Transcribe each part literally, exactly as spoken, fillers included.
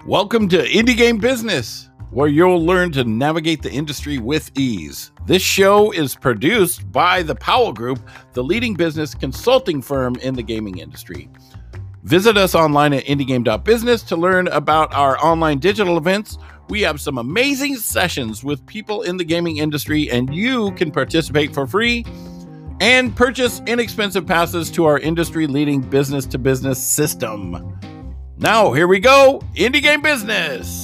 Welcome to Indie Game Business, where you'll learn to navigate the industry with ease. This show is produced by the Powell Group, the leading business consulting firm in the gaming industry. Visit us online at indie game dot business to learn about our online digital events. We have some amazing sessions with people in the gaming industry, and you can participate for free and purchase inexpensive passes to our industry-leading business-to-business system. Now, here we go, Indie Game Business.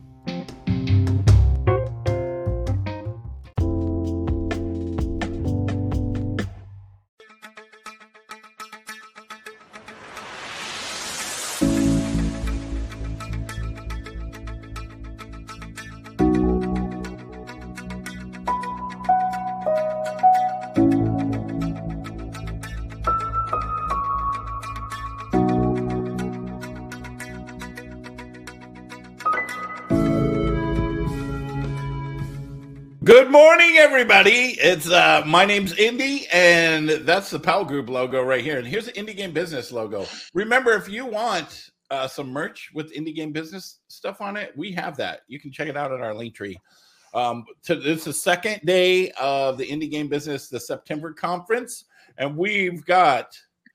Good morning, everybody. It's uh, my name's Indy, and that's the Powell Group logo right here. And here's the Indie Game Business logo. Remember, if you want uh, some merch with Indie Game Business stuff on it, we have that. You can check it out at our link tree. Um, to, it's the second day of the Indie Game Business, the September conference, and we've got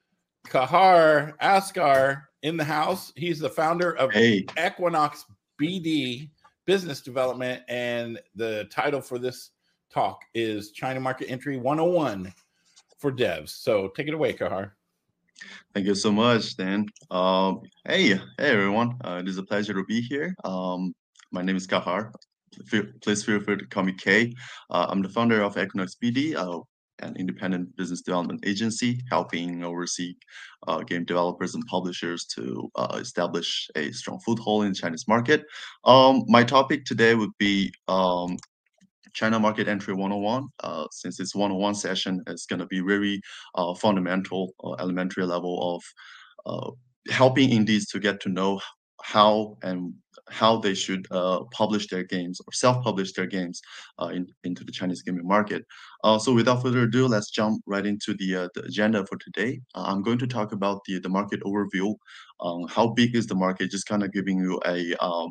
Kahar Askar in the house. He's the founder of Hey. Equinox B D Business Development, and the title for this talk is China Market Entry one oh one for devs. So take it away, Kahar. Thank you so much, Dan. Um, hey, hey everyone. Uh, it is a pleasure to be here. Um, my name is Kahar. Feel, please feel free to call me K. Uh, I'm the founder of Equinox B D, uh, an independent business development agency helping oversee uh, game developers and publishers to uh, establish a strong foothold in the Chinese market. Um, my topic today would be um, China Market Entry one oh one. Uh, since it's one oh one session, it's going to be very uh, fundamental, uh, elementary level of uh, helping indies to get to know how and how they should uh, publish their games or self-publish their games uh, in, into the Chinese gaming market. Uh, so without further ado, let's jump right into the, uh, the agenda for today. Uh, I'm going to talk about the, the market overview, um, how big is the market, just kind of giving you a um,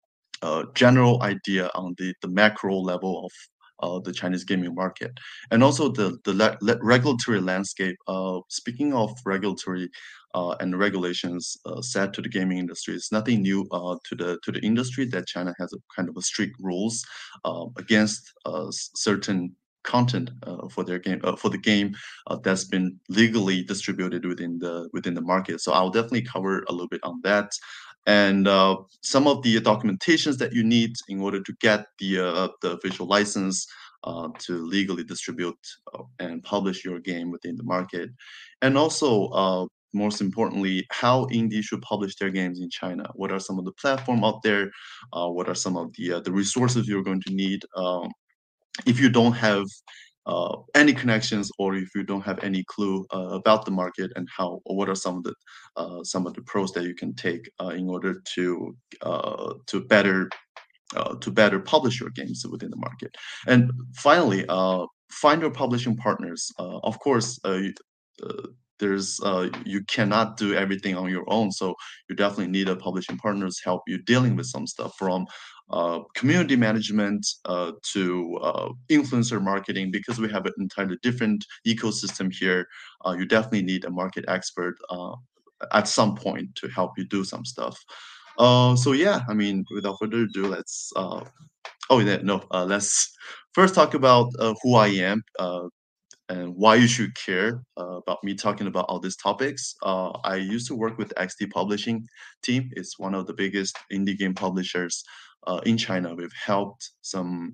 uh, general idea on the, the macro level of uh, the Chinese gaming market, and also the the le- le- regulatory landscape. Uh, speaking of regulatory uh, and regulations uh, set to the gaming industry, it's nothing new uh, to the to the industry that China has a kind of a strict rules uh, against uh, s- certain content uh, for their game uh, for the game uh, that's been legally distributed within the within the market. So I'll definitely cover a little bit on that, and uh, some of the documentations that you need in order to get the uh, the official license uh, to legally distribute uh, and publish your game within the market, and also uh, most importantly, how indie should publish their games in China. What are some of the platform out there? Uh, what are some of the uh, the resources you're going to need um, if you don't have uh, any connections, or if you don't have any clue uh, about the market and how, or what are some of the uh, some of the pros that you can take uh, in order to uh, to better uh, to better publish your games within the market. And finally, uh, find your publishing partners. Uh, of course, uh, you- uh, there's uh, you cannot do everything on your own, so you definitely need a publishing partners help you dealing with some stuff from uh, community management uh, to uh, influencer marketing. Because we have an entirely different ecosystem here, uh, you definitely need a market expert uh, at some point to help you do some stuff. Uh, so yeah, I mean, without further ado, let's. Uh, oh, yeah, no. Uh, let's first talk about uh, who I am uh, and why you should care uh, about me talking about all these topics. Uh, I used to work with X D Publishing team. It's one of the biggest indie game publishers uh, in China. We've helped some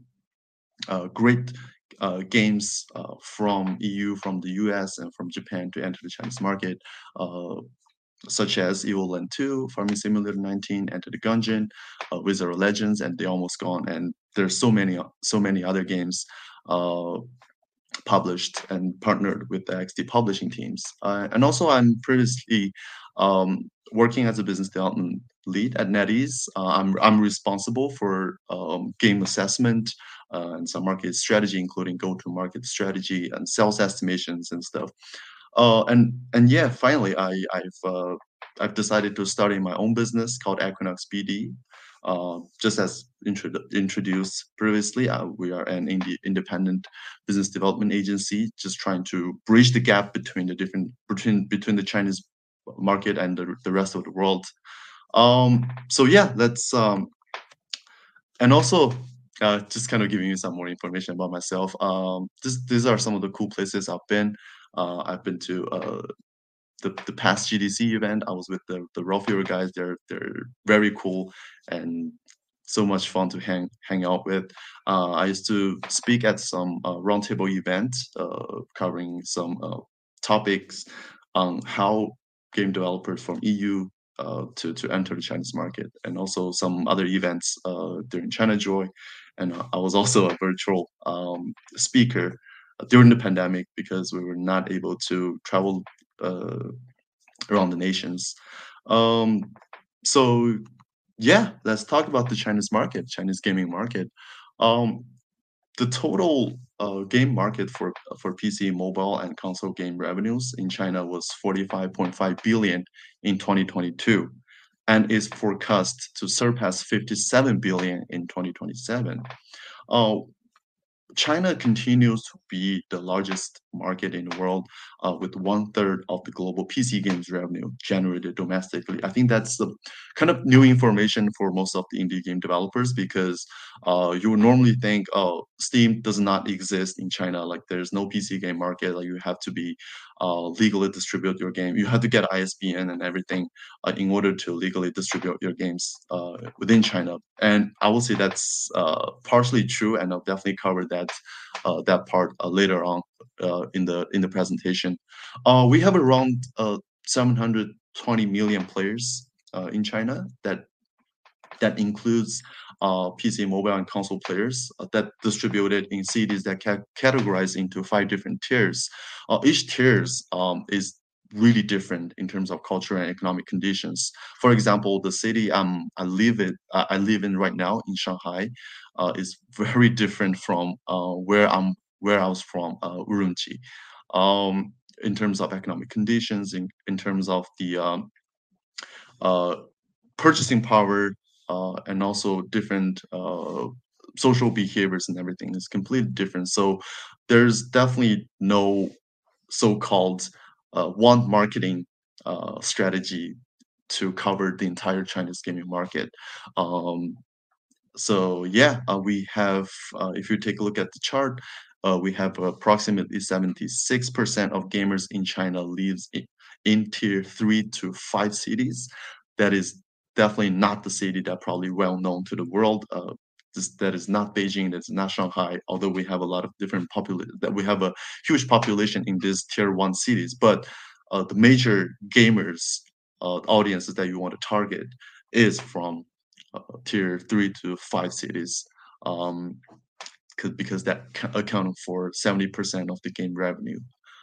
uh, great uh, games uh, from E U, from the U S, and from Japan to enter the Chinese market. Uh, such as Evoland two, Farming Simulator nineteen, Enter the Gungeon, uh, Wizard of Legends, and They Almost Gone. And there's so many, so many other games uh, published and partnered with the X D publishing teams. Uh, and also, I'm previously um, working as a business development lead at NetEase. Uh, I'm I'm responsible for um, game assessment uh, and some market strategy, including go-to-market strategy and sales estimations and stuff. Uh, and and yeah, finally, I I've uh, I've decided to start in my own business called Equinox B D. Uh, just as intro- introduced previously, uh, we are an indie, independent business development agency, just trying to bridge the gap between the different between between the Chinese market and the, the rest of the world. Um, so yeah, let's um, and also uh, just kind of giving you some more information about myself. Um, this, these are some of the cool places I've been. Uh, I've been to uh, the, the past G D C event. I was with the the Raw Fury guys. They're they're very cool and so much fun to hang hang out with. Uh, I used to speak at some uh, roundtable events uh, covering some uh, topics on how game developers from E U uh, to to enter the Chinese market, and also some other events uh, during China Joy. And uh, I was also a virtual um, speaker during the pandemic because we were not able to travel uh, around the nations. Um, so yeah, let's talk about the Chinese market, Chinese gaming market. Um, the total uh, game market for for P C, mobile, and console game revenues in China was forty-five point five billion in twenty twenty-two, and is forecast to surpass fifty-seven billion in twenty twenty-seven. Uh, China continues to be the largest market in the world, uh, with one third of the global P C games revenue generated domestically. I think that's the kind of new information for most of the indie game developers because uh, you would normally think, oh, Steam does not exist in China. Like there's no P C game market. Like you have to be uh, legally distribute your game. You have to get I S B N and everything uh, in order to legally distribute your games uh, within China. And I will say that's uh, partially true, and I'll definitely cover that uh, that part uh, later on uh, in the in the presentation. Uh, we have around uh, seven hundred twenty million players uh, in China. That that includes uh, P C, mobile, and console players uh, that distributed in cities that ca- categorized into five different tiers. Uh, each tiers um, is really different in terms of cultural and economic conditions. For example, the city um, I live in, uh, I live in right now in Shanghai, uh, is very different from uh, where I'm where I was from, uh, Urumqi. Um, in terms of economic conditions, in, in terms of the um, uh, purchasing power, uh, and also different uh, social behaviors and everything is completely different. So there's definitely no so-called uh, one marketing uh, strategy to cover the entire Chinese gaming market. Um, so yeah, uh, we have, uh, if you take a look at the chart, uh, we have approximately seventy-six percent of gamers in China lives in, in tier three to five cities. That is definitely not the city that probably well known to the world. Uh, this, that is not Beijing, that's not Shanghai, although we have a lot of different population, that we have a huge population in these tier one cities. But uh, the major gamers uh, audiences that you want to target is from uh, tier three to five cities, um, because that ca- accounted for seventy percent of the game revenue.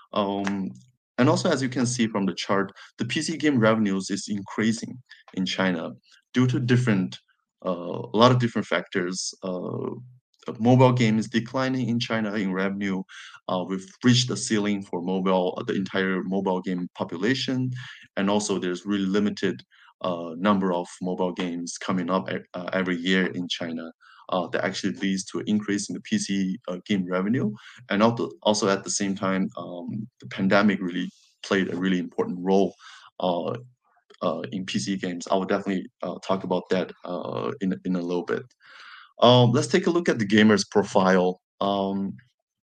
Um, and also, as you can see from the chart, the P C game revenues is increasing in China due to different, uh, a lot of different factors. Uh, a mobile game is declining in China in revenue. Uh, we've reached the ceiling for mobile, uh, the entire mobile game population, and also there's really limited uh, number of mobile games coming up e- uh, every year in China. Uh, that actually leads to an increase in the P C uh, game revenue, and also also at the same time, um, the pandemic really played a really important role uh, uh, in P C games. I will definitely uh, talk about that uh, in in a little bit. Um, let's take a look at the gamer's profile. Um,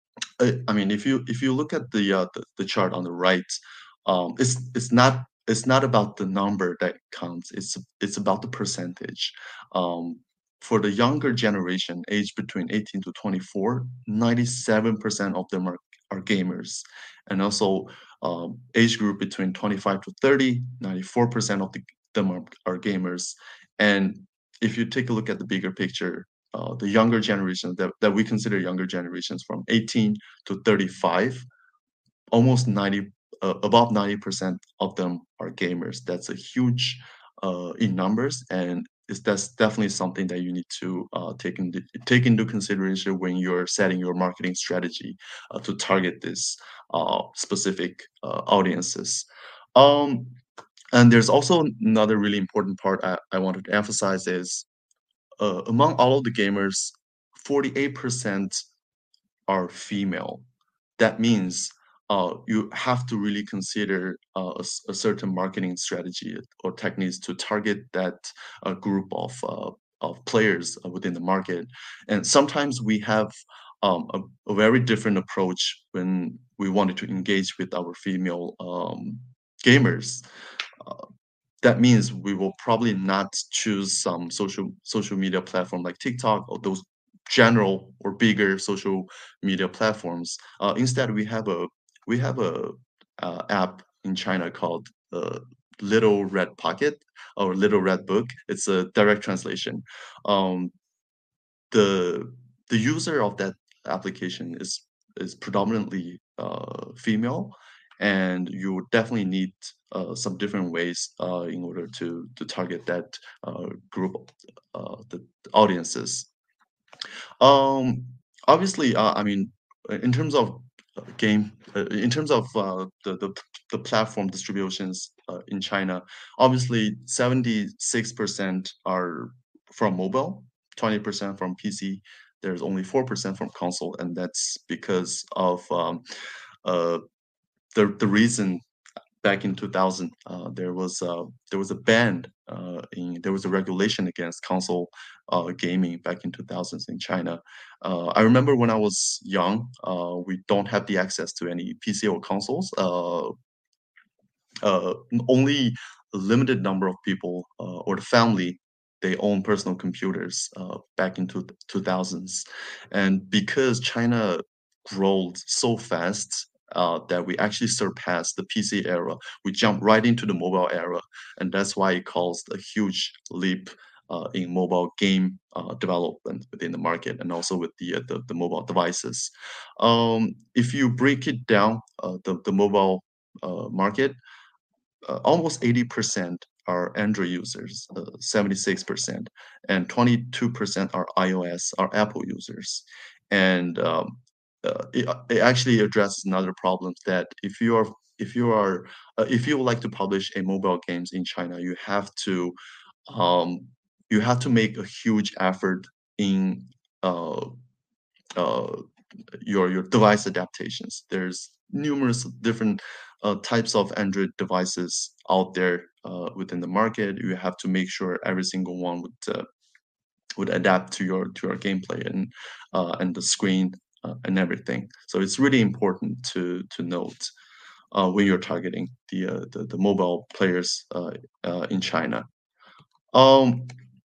I, I mean, if you if you look at the uh, the, the chart on the right, um, it's it's not it's not about the number that counts. It's it's about the percentage. Um, for the younger generation, aged between eighteen to twenty-four, ninety-seven percent of them are, are gamers. And also, um, age group between twenty-five to thirty, ninety-four percent of the, them are, are gamers. And if you take a look at the bigger picture, uh, the younger generations that, that we consider younger generations from eighteen to thirty-five, almost ninety, uh, above ninety percent of them are gamers. That's a huge uh, in numbers, and it's, that's definitely something that you need to uh, take into take into consideration when you're setting your marketing strategy uh, to target this uh, specific uh, audiences. Um, And there's also another really important part I, I wanted to emphasize is uh, among all of the gamers, forty-eight percent are female. That means uh, you have to really consider uh, a, s- a certain marketing strategy or techniques to target that uh, group of uh, of players uh, within the market. And sometimes we have um, a, a very different approach when we wanted to engage with our female um, gamers. Uh, that means we will probably not choose some social social media platform like TikTok or those general or bigger social media platforms. Uh, instead, we have a we have a uh, app in China called uh, Little Red Pocket or Little Red Book. It's a direct translation. Um, the the user of that application is is predominantly uh, female, and you would definitely need uh, some different ways uh, in order to to target that uh, group, uh, the audiences. Um, Obviously, uh, I mean, uh, in terms of uh, game, uh, in terms of uh, the the the platform distributions uh, in China, obviously seventy-six percent are from mobile, twenty percent from P C. There's only four percent from console, and that's because of um, uh, the the reason back in two thousand, uh, there was uh, there was a ban uh, in there was a regulation against console uh, gaming back in two thousands in China. Uh, I remember when I was young, uh, we don't have the access to any P C or consoles. Uh, uh, Only a limited number of people uh, or the family they own personal computers uh, back in two, two thousands, and because China growed so fast uh, that we actually surpassed the P C era, we jumped right into the mobile era, and that's why it caused a huge leap uh, in mobile game uh, development within the market and also with the uh, the, the mobile devices. Um, if you break it down, uh, the the mobile uh, market, uh, almost eighty percent are Android users, uh, seventy-six percent, and twenty-two percent are iOS, are Apple users. And um, uh, it, uh, it actually addresses another problem that if you are if you are uh, if you would like to publish a mobile games in China, you have to um, you have to make a huge effort in uh, uh, your your device adaptations. There's numerous different uh, types of Android devices out there uh, within the market. You have to make sure every single one would uh, would adapt to your to your gameplay and uh, and the screen uh, and everything. So it's really important to to note uh, when you're targeting the uh, the, the mobile players uh, uh, in China. Um,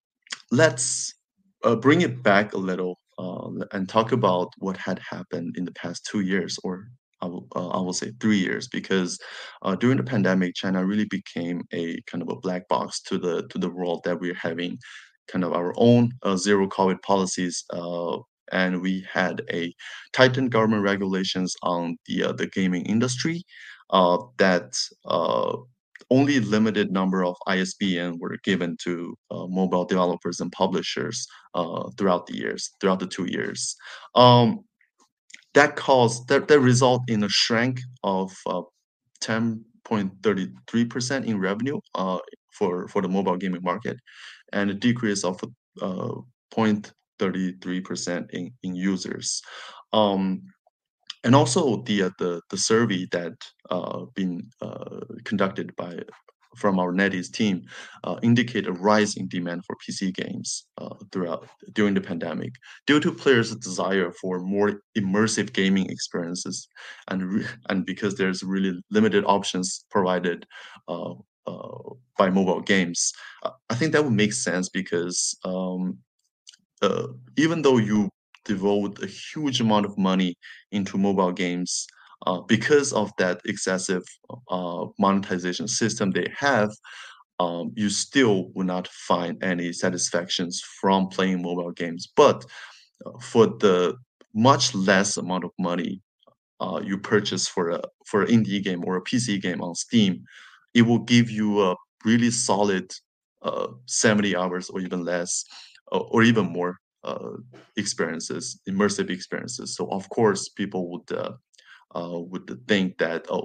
let's uh, bring it back a little uh, and talk about what had happened in the past two years, or I will, uh, I will say three years, because uh, during the pandemic, China really became a kind of a black box to the to the world that we're having kind of our own uh, zero COVID policies. Uh, and we had a tightened government regulations on the uh, the gaming industry uh, that uh, only limited number of I S B N were given to uh, mobile developers and publishers uh, throughout the years, throughout the two years. Um, that caused that that result in a shrink of uh, ten point three three percent in revenue uh, for for the mobile gaming market, and a decrease of uh, zero point three three percent in in users. Um, and also the uh, the the survey that uh, been uh, conducted by from our NetEase team uh, indicate a rise in demand for P C games uh, throughout during the pandemic due to players' desire for more immersive gaming experiences, and re- and because there's really limited options provided uh, uh, by mobile games. Uh, I think that would make sense because um, uh, even though you devote a huge amount of money into mobile games, uh, because of that excessive uh, monetization system they have, um, you still will not find any satisfactions from playing mobile games. But uh, for the much less amount of money uh, you purchase for a for an indie game or a P C game on Steam, it will give you a really solid uh, seventy hours or even less, uh, or even more uh, experiences, immersive experiences. So of course, people would uh, uh, would think that, oh,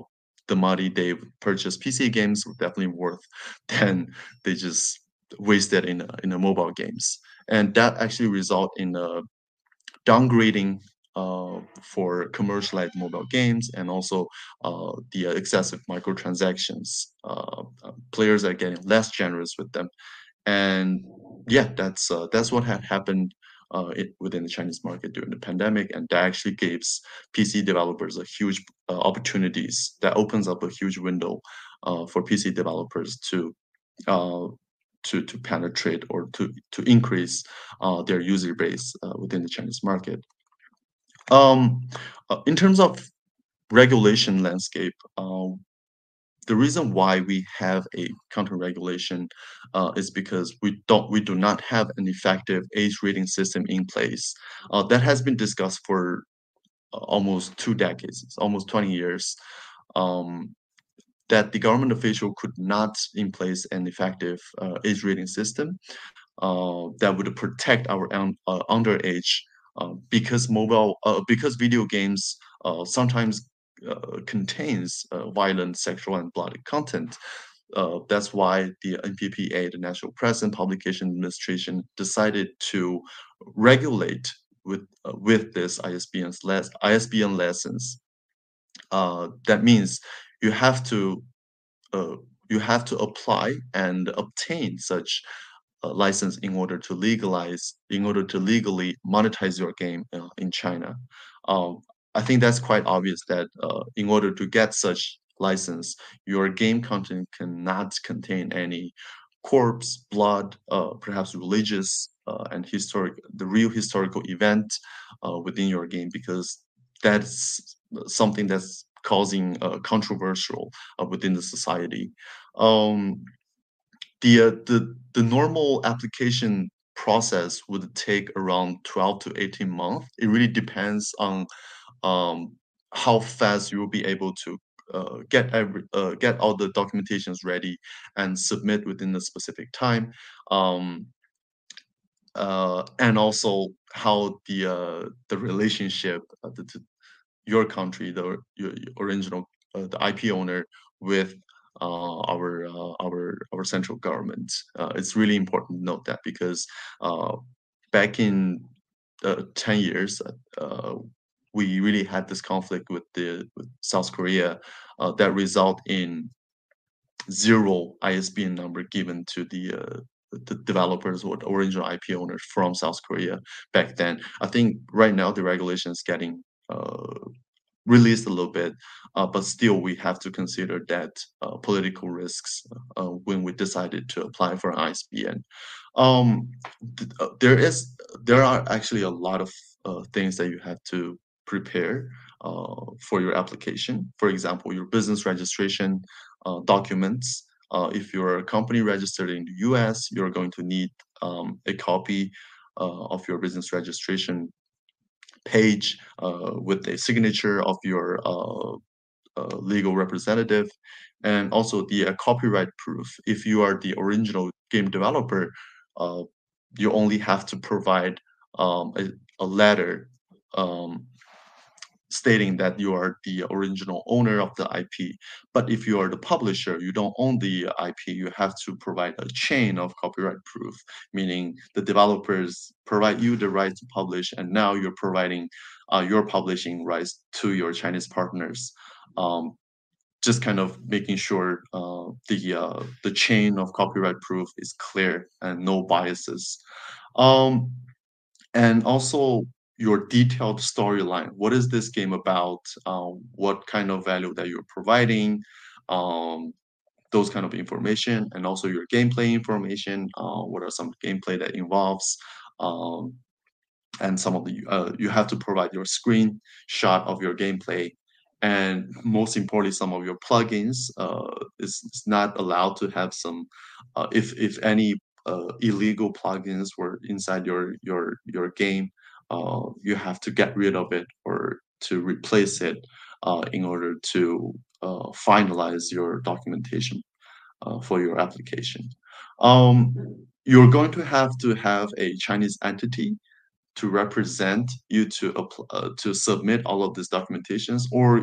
the money they purchase P C games were definitely worth than they just wasted in a, in a mobile games, and that actually result in a downgrading uh, for commercialized mobile games, and also uh, the uh, excessive microtransactions. Uh, uh, players are getting less generous with them, and yeah, that's uh, that's what had happened uh, it, within the Chinese market during the pandemic, and that actually gives P C developers a huge uh, opportunities. That opens up a huge window uh, for P C developers to uh, to to penetrate or to to increase uh, their user base uh, within the Chinese market. Um, uh, in terms of regulation landscape, uh, the reason why we have a counter regulation uh, is because we don't we do not have an effective age rating system in place. Uh, that has been discussed for uh, almost two decades, it's almost twenty years. Um, that the government official could not in place an effective uh, age rating system uh, that would protect our un- uh, underage uh, because mobile uh, because video games uh, sometimes uh, contains uh, violent, sexual, and bloody content. Uh, that's why the N P P A, the National Press and Publication Administration, decided to regulate with uh, with this I S B N's les- I S B N license. Uh, that means you have to uh, you have to apply and obtain such a license in order to legalize, in order to legally monetize your game uh, in China. Um, I think that's quite obvious that uh, in order to get such license, your game content cannot contain any corpse, blood, uh, perhaps religious uh, and historic, the real historical event uh, within your game, because that's something that's causing uh, controversial uh, within the society. Um, the uh, the the normal application process would take around twelve to eighteen months. It really depends on um, how fast you will be able to uh, get every uh, get all the documentations ready and submit within a specific time. Um, uh, and also how the uh, the relationship uh, the, the, your country, the your, your original uh, the I P owner with uh, our uh, our our central government. Uh, it's really important to note that because uh, back in uh, ten years, uh, we really had this conflict with the with South Korea uh, that result in zero I S B N number given to the uh, the developers or the original I P owners from South Korea back then. I think right now the regulation is getting uh, released a little bit, uh, but still we have to consider that uh, political risks uh, when we decided to apply for an I S B N. Um, th- uh, there is there are actually a lot of uh, things that you have to prepare uh, for your application. For example, your business registration uh, documents. Uh, if you're a company registered in the U S, you're going to need um, a copy uh, of your business registration page uh, with a signature of your uh, uh, legal representative, and also the uh, copyright proof. If you are the original game developer, uh, you only have to provide um, a, a letter um, stating that you are the original owner of the I P. But if you are the publisher, you don't own the I P, you have to provide a chain of copyright proof, meaning the developers provide you the right to publish, and now you're providing uh, your publishing rights to your Chinese partners. Um, just kind of making sure uh, the uh, the chain of copyright proof is clear and no biases. Um, and also your detailed storyline. What is this game about? Um, what kind of value that you're providing? Um, those kind of information, and also your gameplay information. Uh, what are some gameplay that involves? Um, and some of the uh, you have to provide your screenshot of your gameplay, and most importantly, some of your plugins. Uh, is, is not allowed to have some, uh, if if any uh, illegal plugins were inside your your your game, uh, you have to get rid of it or to replace it uh, in order to uh, finalize your documentation uh, for your application. Um, you're going to have to have a Chinese entity to represent you to appl- uh, to submit all of these documentations, or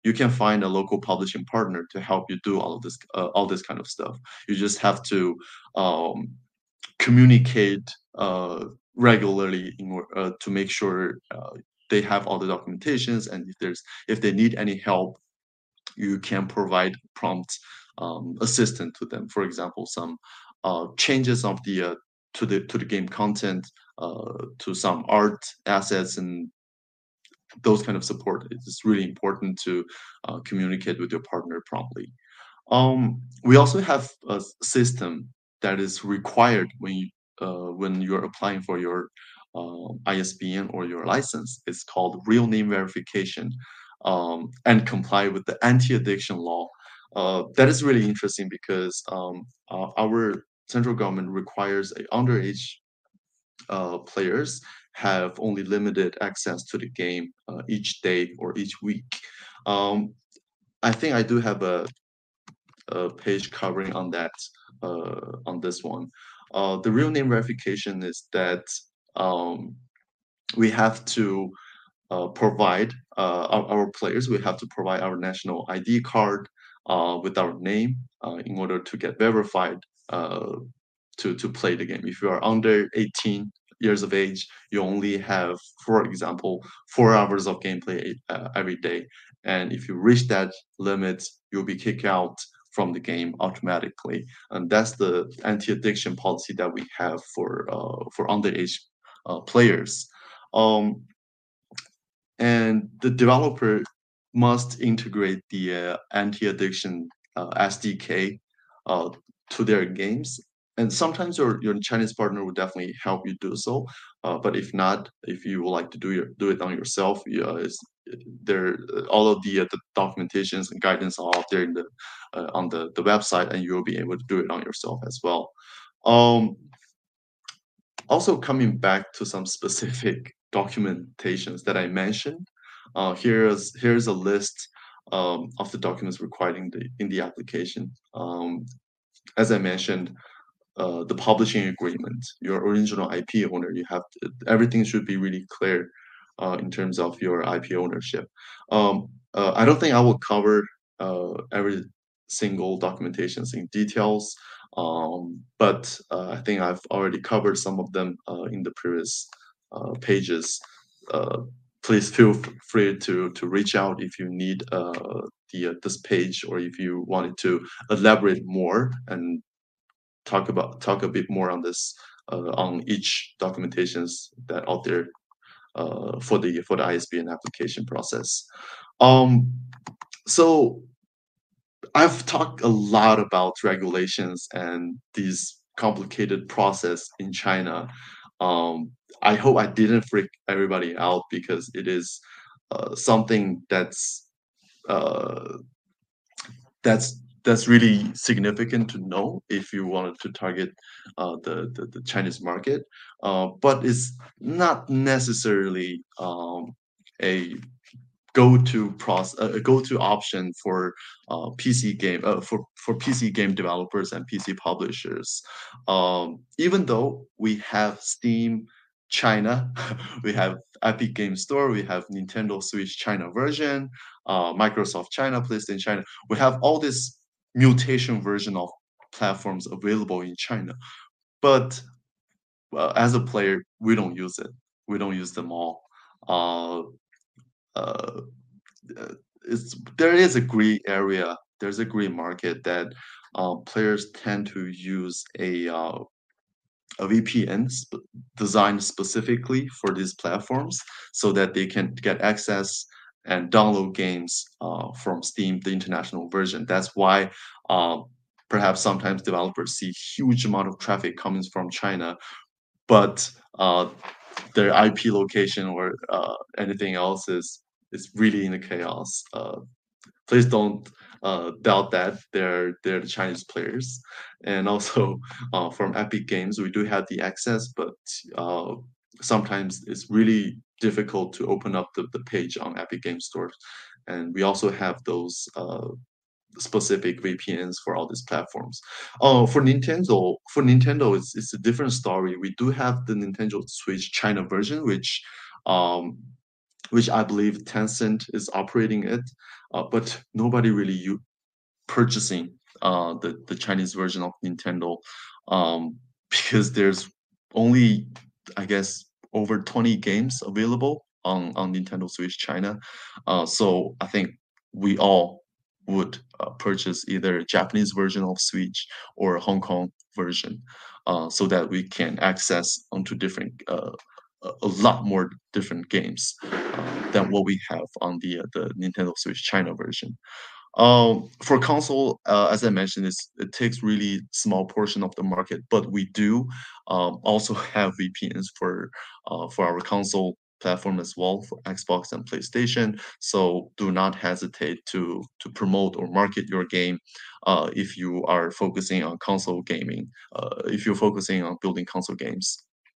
you can find a local publishing partner to help you do all of this, uh, all this kind of stuff. You just have to um, communicate uh, regularly in, or- uh, to make sure uh, they have all the documentations, and if there's if they need any help, you can provide prompt um, assistant to them. For example, some uh, changes of the uh, to the to the game content, uh, to some art assets, and those kind of support. It's really important to uh, communicate with your partner promptly. Um, we also have a s- system that is required when you uh, when you're applying for your uh, I S B N or your license. It's called real name verification, um, and comply with the anti-addiction law. Uh, that is really interesting because um, uh, our central government requires a underage uh, players have only limited access to the game uh, each day or each week. Um, I think I do have a uh, page covering on that uh, on this one. Uh, the real name verification is that um, we have to uh, provide uh, our, our players. We have to provide our national I D card uh, with our name uh, in order to get verified uh, to to play the game. If you are under eighteen years of age, you only have, for example, four hours of gameplay uh, every day, and if you reach that limit, you'll be kicked out from the game automatically. And that's the anti-addiction policy that we have for uh, for underage uh, players. Um, and the developer must integrate the uh, anti-addiction uh, S D K uh, to their games. And sometimes your, your Chinese partner will definitely help you do so. Uh, but if not, if you would like to do your, do it on yourself, you, uh, it's, there all of the, uh, the documentations and guidance are out there in the uh, on the, the website, and you'll be able to do it on yourself as well. Um, Also, coming back to some specific documentations that I mentioned, uh, here's here's a list um, of the documents required in the in the application. Um, as I mentioned, uh, the publishing agreement, your original I P owner, you have to, everything should be really clear uh, in terms of your I P ownership. Um, uh, I don't think I will cover uh, every single documentations in details, um, but uh, I think I've already covered some of them uh, in the previous uh, pages. Uh, Please feel f- free to to reach out if you need uh, the uh, this page, or if you wanted to elaborate more and talk about talk a bit more on this uh, on each documentations that out there uh, for the for the I S B N application process. Um, so I've talked a lot about regulations and these complicated process in China. Um, I hope I didn't freak everybody out, because it is uh, something that's uh, that's that's really significant to know if you wanted to target uh, the, the the Chinese market, uh, but it's not necessarily um, a go-to process, a go-to option for uh, P C game uh, for for P C game developers and P C publishers. Um, even though we have Steam China, we have Epic Game Store, we have Nintendo Switch China version, uh, Microsoft China, PlayStation China. We have all this mutation version of platforms available in China, but uh, as a player, we don't use it. We don't use them all. Uh, uh, uh, it's there is a gray area. There's a gray market that uh, players tend to use a uh, a V P N sp- designed specifically for these platforms, so that they can get access and download games uh, from Steam, the international version. That's why uh, perhaps sometimes developers see huge amount of traffic coming from China, but uh, their I P location or uh, anything else is is really in the chaos. Uh, please don't uh, doubt that they're they're the Chinese players, and also uh, from Epic Games we do have the access, but uh, sometimes it's really difficult to open up the, the page on Epic Games Store, and we also have those. Uh, specific V P Ns for all these platforms. Oh, for Nintendo, for Nintendo, it's it's a different story. We do have the Nintendo Switch China version, which um, which I believe Tencent is operating it, uh, but nobody really u- purchasing uh, the the Chinese version of Nintendo, um, because there's only, I guess, over twenty games available on on Nintendo Switch China. Uh, so I think we all would uh, purchase either a Japanese version of Switch or a Hong Kong version, uh, so that we can access onto different uh, a a lot more different games uh, than what we have on the uh, the Nintendo Switch China version. Um, for console, uh, as I mentioned, it's, it takes really small portion of the market, but we do um, also have V P Ns for uh, for our console platform as well, for Xbox and PlayStation. So do not hesitate to to promote or market your game uh, if you are focusing on console gaming. Uh, if you're focusing on building console games,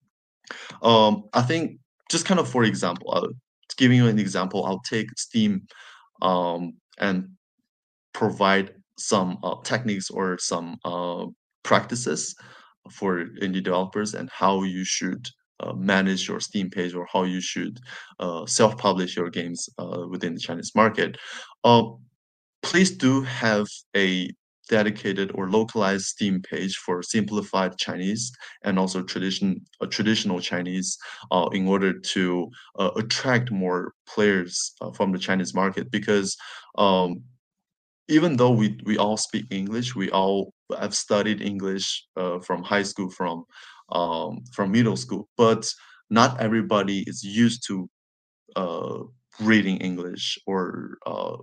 um, I think just kind of for example, uh, giving you an example, I'll take Steam um, and provide some uh, techniques or some uh, practices for indie developers and how you should uh, manage your Steam page or how you should uh, self-publish your games uh, within the Chinese market. Uh, please do have a dedicated or localized Steam page for simplified Chinese and also tradition uh, traditional Chinese uh, in order to uh, attract more players uh, from the Chinese market because um, even though we we all speak English, we all have studied English uh, from high school, from um, from middle school, but not everybody is used to uh, reading English or uh,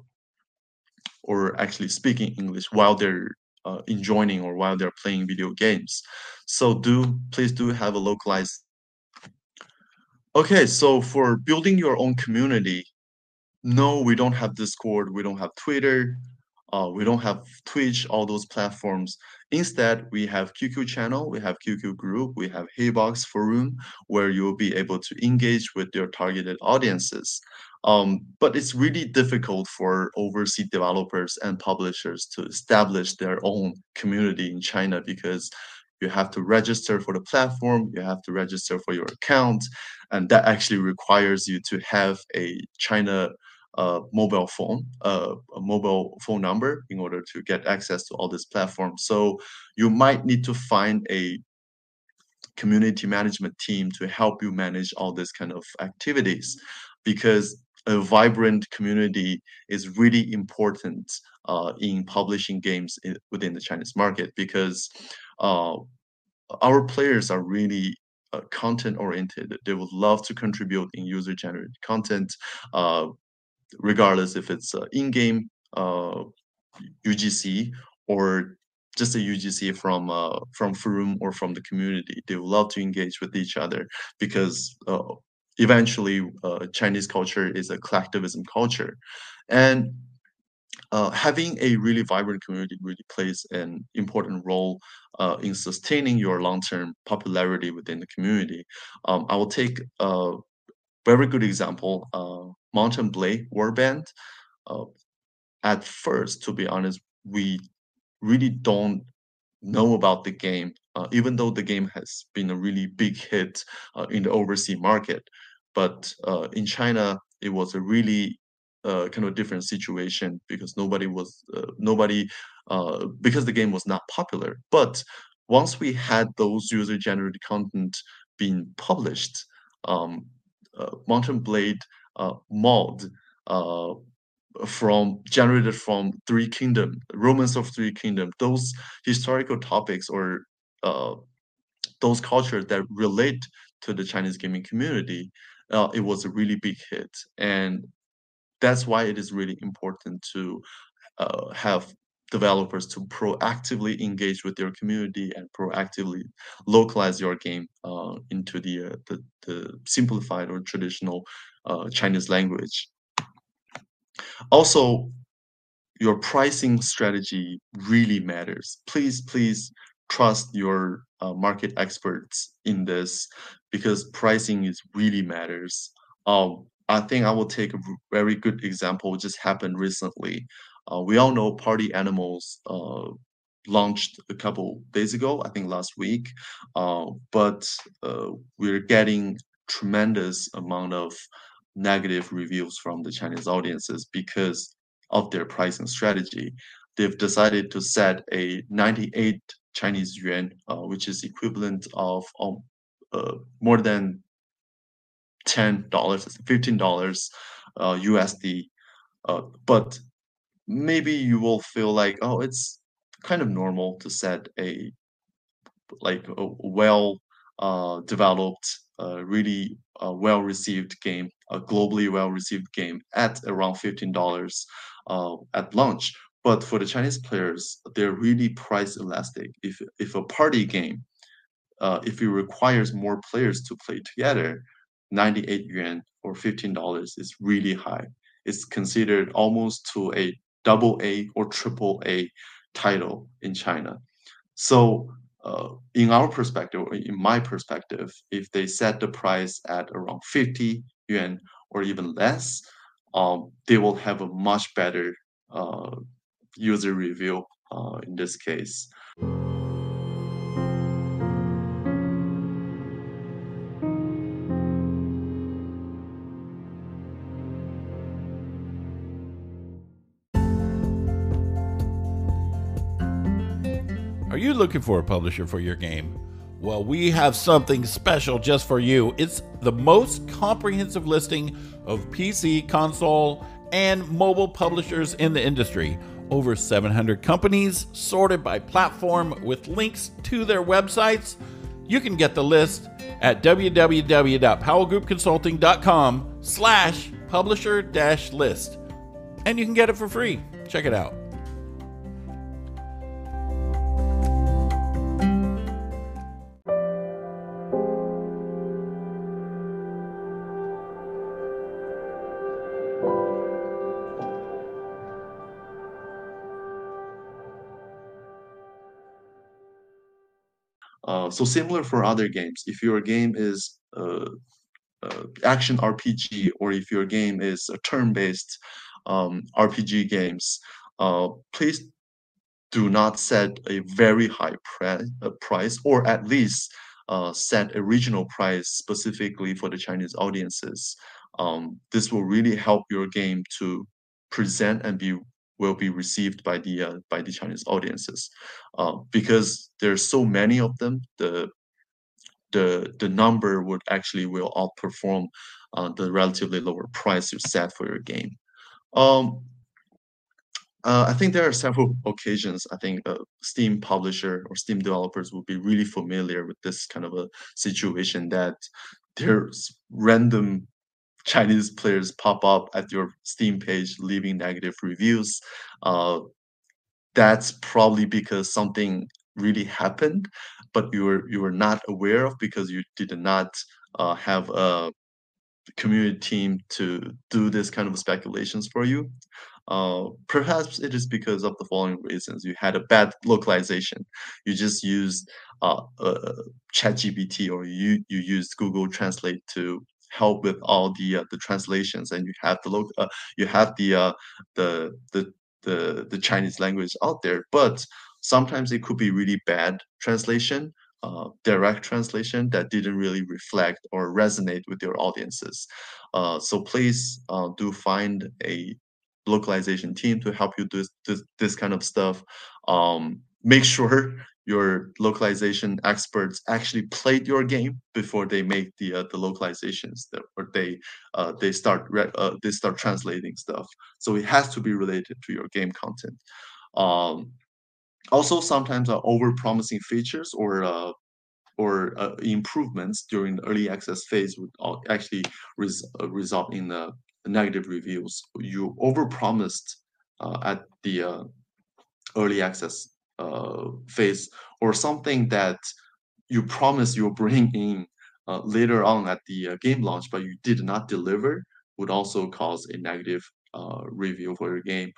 or actually speaking English while they're uh, enjoying or while they're playing video games. So do please do have a localized. Okay, so for building your own community, no, we don't have Discord, we don't have Twitter, uh, we don't have Twitch, all those platforms. Instead, we have Q Q channel, we have Q Q group, we have Heybox forum, where you'll be able to engage with your targeted audiences. Um, but it's really difficult for overseas developers and publishers to establish their own community in China because you have to register for the platform, you have to register for your account, and that actually requires you to have a China uh, mobile phone, uh, a mobile phone number in order to get access to all these platforms. So you might need to find a community management team to help you manage all this kind of activities because a vibrant community is really important uh, in publishing games in, within the Chinese market because uh, our players are really uh, content oriented. They would love to contribute in user generated content. Uh, regardless if it's uh, in-game uh, U G C or just a U G C from uh, from forum or from the community. They would love to engage with each other because uh, eventually uh, Chinese culture is a collectivism culture, and uh, having a really vibrant community really plays an important role uh, in sustaining your long-term popularity within the community. Um, I will take a very good example, uh, Mountain Blade Warband. Uh, at first, to be honest, we really don't know about the game, uh, even though the game has been a really big hit uh, in the overseas market. But uh, in China, it was a really uh, kind of different situation because nobody was uh, nobody uh, because the game was not popular. But once we had those user-generated content being published, um, uh, Mountain Blade uh, mod uh, from generated from Three Kingdom, Romance of Three Kingdom, those historical topics or uh, those cultures that relate to the Chinese gaming community, uh, it was a really big hit, and that's why it is really important to uh, have developers to proactively engage with your community and proactively localize your game uh, into the, uh, the the simplified or traditional uh, Chinese language. Also, your pricing strategy really matters. Please, please trust your uh, market experts in this because pricing is really matters. Um, I think I will take a v- very good example, which just happened recently. Uh, we all know Party Animals uh, launched a couple days ago, I think last week, uh, but uh, we're getting tremendous amount of negative reviews from the Chinese audiences because of their pricing strategy. They've decided to set a ninety-eight Chinese yuan, uh, which is equivalent of um, uh, more than ten dollars, fifteen dollars uh, U S D. Uh, but maybe you will feel like, oh, it's kind of normal to set a like a well uh, developed, uh, really uh, well received game, a globally well received game at around fifteen dollars uh, at launch. But for the Chinese players, they're really price elastic. If if a party game, uh, if it requires more players to play together, ninety-eight yuan or fifteen dollars is really high. It's considered almost to a double A or triple A title in China. So, uh, in our perspective, or in my perspective, if they set the price at around fifty yuan or even less, um, they will have a much better uh, user review uh, in this case. Are you looking for a publisher for your game? Well, we have something special just for you. It's the most comprehensive listing of P C, console, and mobile publishers in the industry. Over seven hundred companies sorted by platform with links to their websites. You can get the list at w w w dot powell group consulting dot com slash publisher dash list. And you can get it for free. Check it out. Uh, so similar for other games, if your game is uh, uh, action R P G or if your game is a turn-based um, R P G games, uh, please do not set a very high pre- uh, price, or at least uh, set a regional price specifically for the Chinese audiences. Um, this will really help your game to present and be will be received by the uh, by the Chinese audiences, uh, because there's so many of them. The the the number would actually will outperform uh, the relatively lower price you set for your game. Um, uh, I think there are several occasions. I think a Steam publisher or Steam developers will be really familiar with this kind of a situation that there's random Chinese players pop up at your Steam page leaving negative reviews. Uh, that's probably because something really happened, but you were you were not aware of because you did not uh, have a community team to do this kind of speculations for you. Uh, perhaps it is because of the following reasons. You had a bad localization. You just used uh, uh, ChatGPT, or you you used Google Translate to help with all the uh, the translations, and you have the loc uh, you have the uh, the the the the Chinese language out there. But sometimes it could be really bad translation, uh, direct translation that didn't really reflect or resonate with your audiences. Uh, so please uh, do find a localization team to help you do this, this kind of stuff. Um, make sure your localization experts actually played your game before they make the uh, the localizations, that, or they uh, they start re- uh, they start translating stuff. So it has to be related to your game content. Um, Also, sometimes uh, over promising features or uh, or uh, improvements during the early access phase would al- actually res- uh, result in uh, negative reviews. You overpromised uh, at the uh, early access uh, phase, or something that you promised you'll bring in uh, later on at the uh, game launch, but you did not deliver, would also cause a negative uh, review for your game.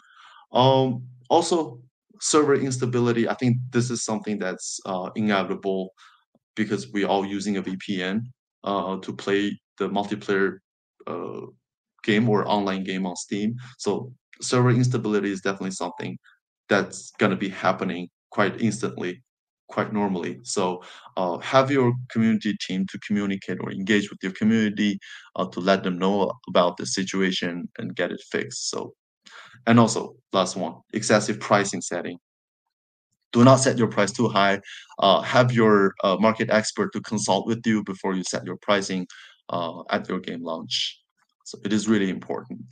Um, Also, server instability. I think this is something that's uh, inevitable because we're all using a V P N uh, to play the multiplayer uh, game or online game on Steam. So server instability is definitely something that's gonna be happening quite instantly, quite normally. So uh, have your community team to communicate or engage with your community uh, to let them know about the situation and get it fixed. So, and also last one, excessive pricing setting. Do not set your price too high. Uh, have your uh, market expert to consult with you before you set your pricing uh, at your game launch. So it is really important.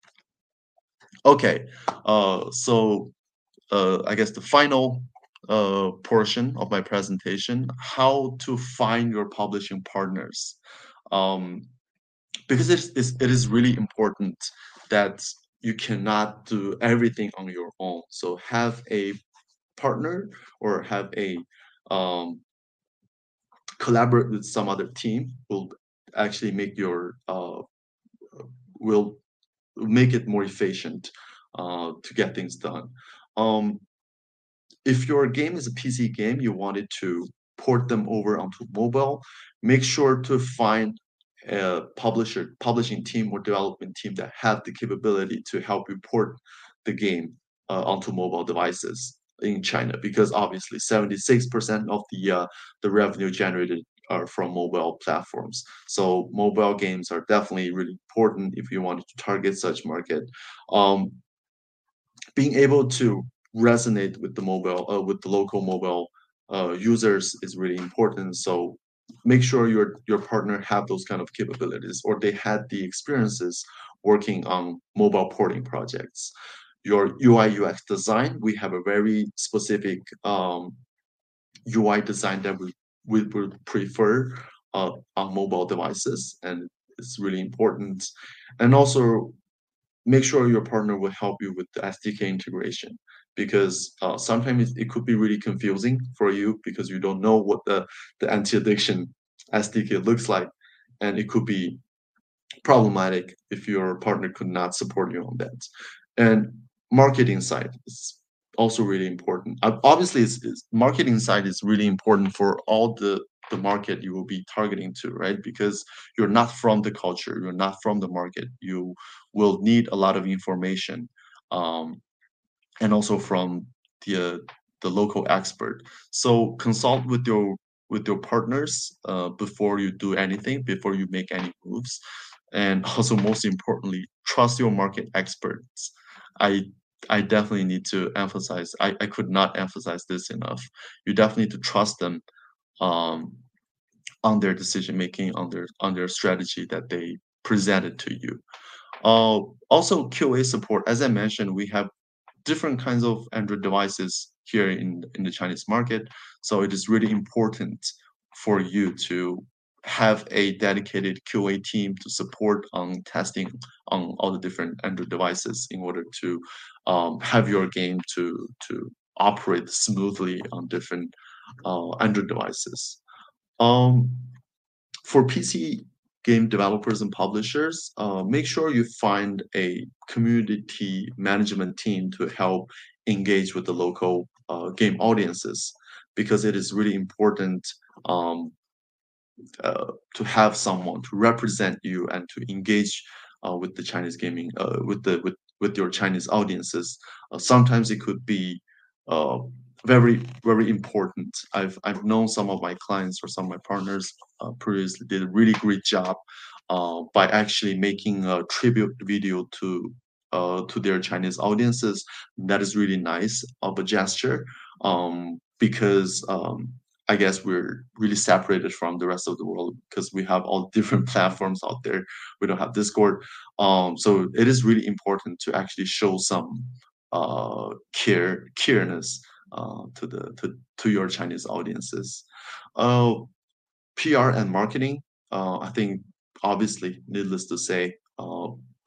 Okay, uh, so uh, I guess the final uh, portion of my presentation, how to find your publishing partners. Um, because it's, it's, it is really important that you cannot do everything on your own. So have a partner or have a um, collaborate with some other team will actually make your uh, will make it more efficient uh, to get things done. Um, if your game is a P C game, you wanted to port them over onto mobile, make sure to find a publisher, publishing team or development team that have the capability to help you port the game uh, onto mobile devices in China, because obviously seventy-six percent of the uh, the revenue generated are from mobile platforms. So mobile games are definitely really important if you wanted to target such market. Um, being able to resonate with the mobile uh, with the local mobile uh, users is really important. So make sure your your partner have those kind of capabilities or they had the experiences working on mobile porting projects. Your U I U X design, we have a very specific um, U I design that we, we would prefer uh, on mobile devices, and it's really important. And also make sure your partner will help you with the S D K integration, because uh, sometimes it, it could be really confusing for you because you don't know what the, the anti-addiction S D K looks like. And it could be problematic if your partner could not support you on that. And marketing side is also really important. Uh, Obviously, it's, it's, marketing side is really important for all the the market you will be targeting to, right? Because you're not from the culture, you're not from the market. You will need a lot of information, um, and also from the uh, the local expert. So consult with your with your partners uh, before you do anything, before you make any moves, and also most importantly, trust your market experts. I I definitely need to emphasize. I, I could not emphasize this enough. You definitely need to trust them um, on their decision making, on their on their strategy that they presented to you. Uh, also, Q A support. As I mentioned, we have different kinds of Android devices here in in the Chinese market. So it is really important for you to have a dedicated Q A team to support on testing on all the different Android devices in order to um, have your game to to operate smoothly on different uh, Android devices. Um, for P C game developers and publishers, uh, make sure you find a community management team to help engage with the local uh, game audiences, because it is really important um, uh, to have someone to represent you and to engage uh, with the Chinese gaming uh, with the with with your Chinese audiences. Uh, sometimes it could be uh, very very important. I've I've known some of my clients or some of my partners uh, previously did a really great job uh, by actually making a tribute video to uh, to their Chinese audiences. That is really nice of a gesture, um, because um, I guess we're really separated from the rest of the world because we have all different platforms out there. We don't have Discord. Um, so it is really important to actually show some uh, care, careness uh, to the to, to your Chinese audiences. Uh, P R and marketing. Uh, I think obviously, needless to say, uh,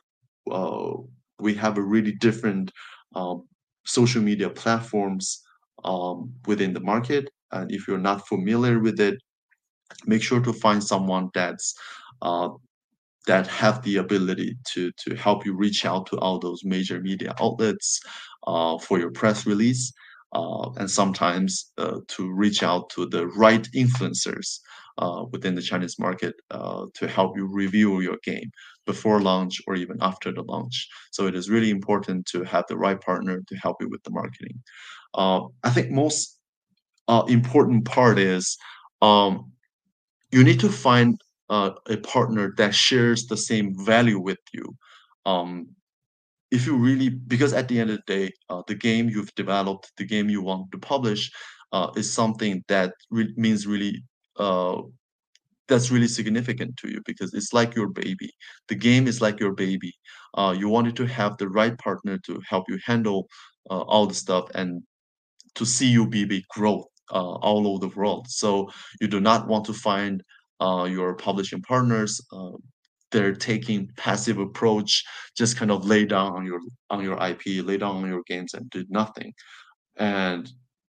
uh, we have a really different um, social media platforms um, within the market. And if you're not familiar with it, make sure to find someone that's uh, that have the ability to to help you reach out to all those major media outlets uh, for your press release, uh, and sometimes uh, to reach out to the right influencers uh, within the Chinese market uh, to help you review your game before launch or even after the launch. So it is really important to have the right partner to help you with the marketing. Uh, I think most uh, important part is um, you need to find uh, a partner that shares the same value with you. Um, if you really, because at the end of the day, uh, the game you've developed, the game you want to publish, uh, is something that re- means really uh, that's really significant to you because it's like your baby. The game is like your baby. Uh, you wanted to have the right partner to help you handle uh, all the stuff and to see you be big growth uh, all over the world. So you do not want to find uh, your publishing partners. Uh, they're taking passive approach, just kind of lay down on your on your I P, lay down on your games, and do nothing. And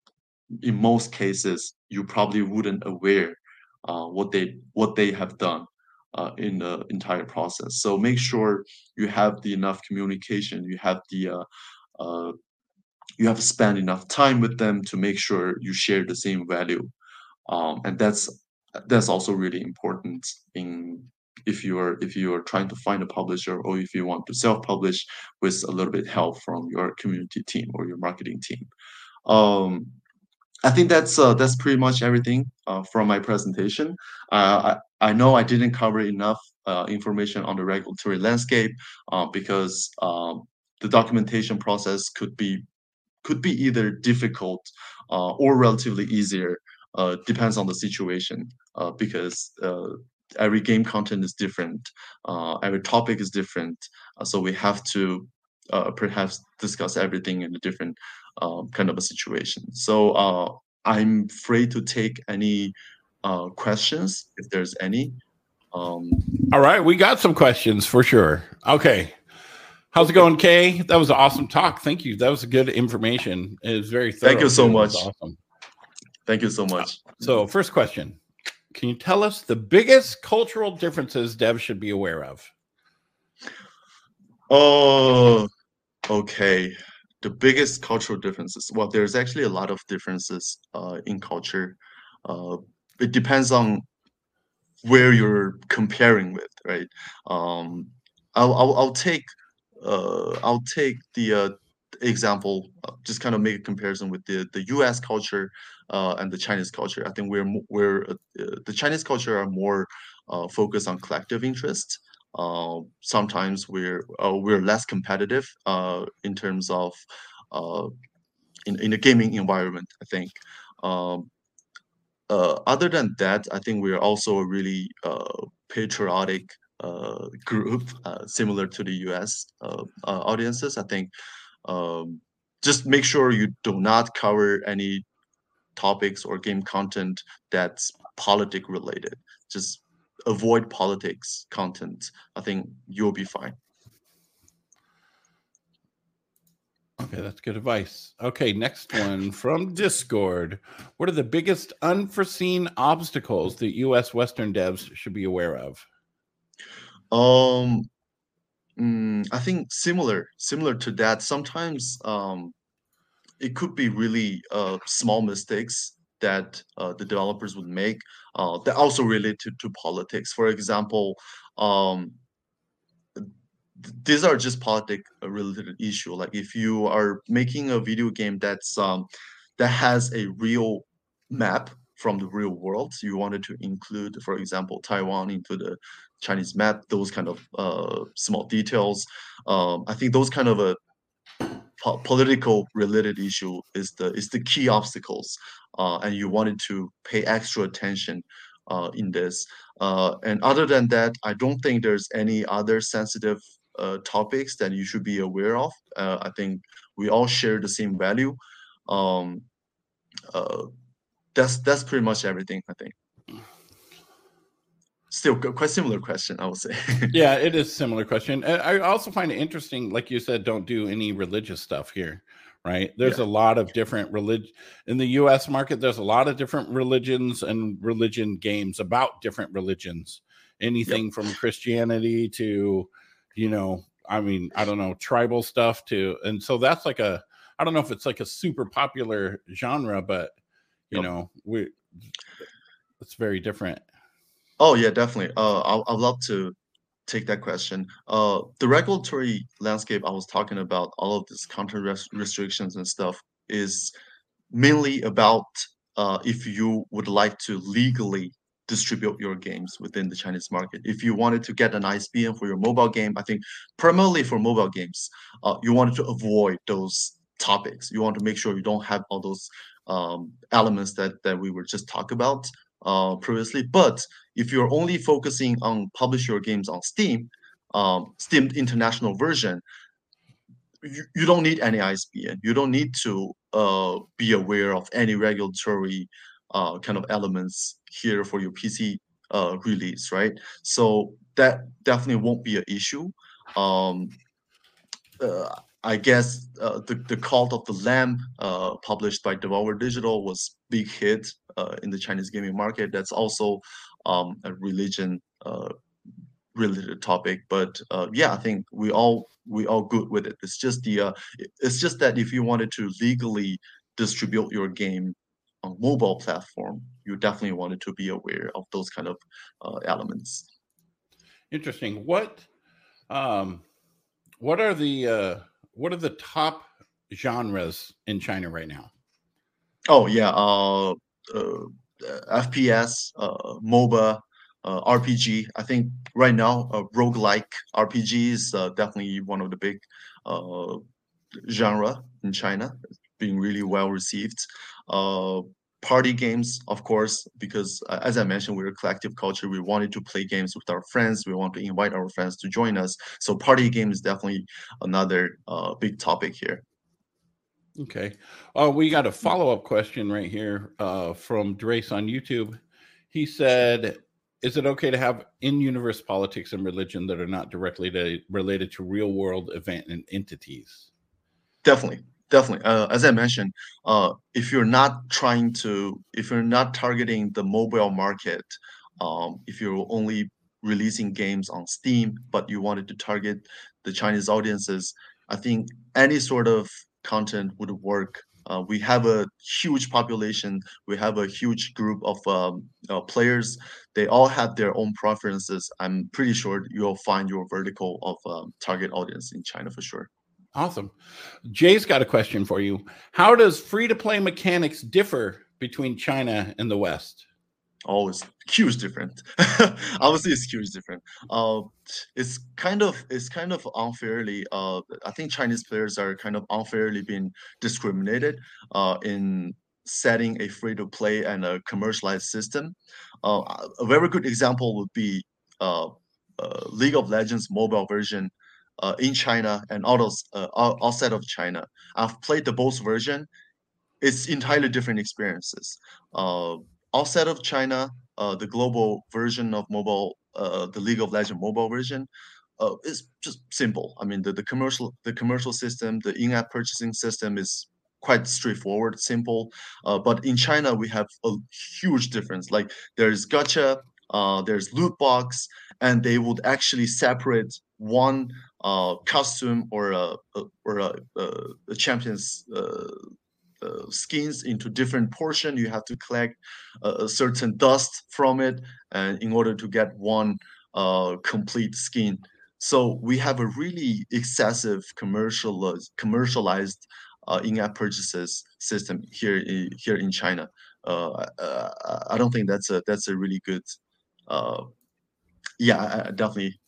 in most cases, you probably wouldn't aware uh, what they what they have done uh, in the entire process. So make sure you have the enough communication, you have the uh, uh, you have spent enough time with them to make sure you share the same value, um, and that's that's also really important in if you're if you're trying to find a publisher or if you want to self-publish with a little bit help from your community team or your marketing team. um, I think that's uh, that's pretty much everything uh, from my presentation. Uh, I, I know I didn't cover enough uh, information on the regulatory landscape uh, because um, the documentation process could be could be either difficult uh, or relatively easier. Uh, depends on the situation uh, because uh, every game content is different, uh, every topic is different. Uh, so we have to uh, perhaps discuss everything in a different um, kind of a situation. So uh, I'm free to take any uh, questions if there's any. Um, All right, we got some questions for sure. Okay. How's it going, Kay? That was an awesome talk. Thank you. That was good information. It was very thorough. Thank you so too. much. It was awesome. Thank you so much. So, first question. Can you tell us the biggest cultural differences devs should be aware of? Oh, okay. The biggest cultural differences. Well, there's actually a lot of differences uh, in culture. Uh, it depends on where you're comparing with, right? Um, I'll, I'll I'll take uh, I'll take the uh, example, uh, just kind of make a comparison with the the U S culture uh, and the Chinese culture. I think we're mo- we're uh, uh, the Chinese culture are more uh, focused on collective interest. Uh, sometimes we're uh, we're less competitive uh, in terms of uh, in in the gaming environment, I think. Um, uh, Other than that, I think we're also a really uh, patriotic uh, group, uh, similar to the U S uh, uh, audiences. I think um, just make sure you do not cover any topics or game content that's politic related. Just avoid politics content. I think you'll be fine. Okay, that's good advice. Okay, next one from Discord. What are the biggest unforeseen obstacles that U S Western devs should be aware of? Um, mm, I think similar similar to that. Sometimes um, it could be really uh, small mistakes that uh, the developers would make uh, that also relate to, to politics. For example, um, th- these are just politic uh, related issue. Like if you are making a video game that's um, that has a real map from the real world, so you wanted to include, for example, Taiwan into the Chinese map, those kind of uh, small details. Um, I think those kind of a po- political related issue is the is the key obstacles, uh, and you wanted to pay extra attention uh, in this. Uh, and other than that, I don't think there's any other sensitive uh, topics that you should be aware of. Uh, I think we all share the same value. Um, uh, that's that's pretty much everything. I think. Still, qu- quite similar question, I would say. Yeah, it is a similar question. And I also find it interesting, like you said, don't do any religious stuff here, right? There's Yeah. a lot of different religion in the U S market. There's a lot of different religions and religion games about different religions. Anything Yep. from Christianity to, you know, I mean, I don't know, tribal stuff to, and so that's like a, I don't know if it's like a super popular genre, but you Yep. know, we, it's very different. Oh yeah, definitely. Uh, I'll, I'd love to take that question. Uh, the regulatory landscape I was talking about, all of these content res restrictions and stuff, is mainly about uh, if you would like to legally distribute your games within the Chinese market. If you wanted to get an I S B N for your mobile game, I think primarily for mobile games, uh, you wanted to avoid those topics. You want to make sure you don't have all those um, elements that that we were just talking about uh, previously. But if you're only focusing on publish your games on Steam, um, Steam International version, you, you don't need any I S B N. You don't need to uh, be aware of any regulatory uh, kind of elements here for your P C uh, release, right? So that definitely won't be an issue. Um, uh, I guess uh, the the Cult of the Lamb, uh, published by Devolver Digital, was big hit uh, in the Chinese gaming market. That's also um, a religion uh, related topic, but uh, yeah, I think we all we all good with it. It's just the uh, it's just that if you wanted to legally distribute your game on mobile platform, you definitely wanted to be aware of those kind of uh, elements. Interesting. What um, what are the uh, what are the top genres in China right now? Oh yeah, uh, uh, F P S, uh, MOBA, uh, R P G. I think right now, uh, roguelike R P G is uh, definitely one of the big uh, genre in China. It's being really well received. Uh, party games, of course, because uh, as I mentioned, we're a collective culture. We wanted to play games with our friends. We want to invite our friends to join us. So party game is definitely another uh, big topic here. Okay. Oh, we got a follow-up question right here uh, from Drace on YouTube. He said, is it okay to have in-universe politics and religion that are not directly to, related to real-world event and entities? Definitely. Definitely. Uh, as I mentioned, uh, if you're not trying to, if you're not targeting the mobile market, um, if you're only releasing games on Steam, but you wanted to target the Chinese audiences, I think any sort of content would work. Uh, we have a huge population. We have a huge group of um, uh, players. They all have their own preferences. I'm pretty sure you'll find your vertical of um, target audience in China for sure. Awesome. Jay's got a question for you. How does free-to-play mechanics differ between China and the West? Oh, it's huge different. Obviously, it's huge different. Uh, it's kind of it's kind of unfairly. Uh, I think Chinese players are kind of unfairly being discriminated uh, in setting a free-to-play and a commercialized system. Uh, a very good example would be uh, uh, League of Legends mobile version uh, in China and out of, uh, outside of China. I've played the both version. It's entirely different experiences. Uh, outside of China, uh, the global version of mobile, uh, the League of Legends mobile version, uh, is just simple. I mean, the, the commercial the commercial system, the in-app purchasing system is quite straightforward, simple. Uh, but in China, we have a huge difference. Like there's gacha, uh, there's loot box, and they would actually separate one uh, costume or a, a or a, a, a champion's uh, uh, skins into different portion. You have to collect a, a certain dust from it, and in order to get one uh, complete skin. So we have a really excessive commercialized commercialized uh, in-app purchases system here in, here in China. Uh, uh, I don't think that's a that's a really good. Uh, yeah, I, I definitely.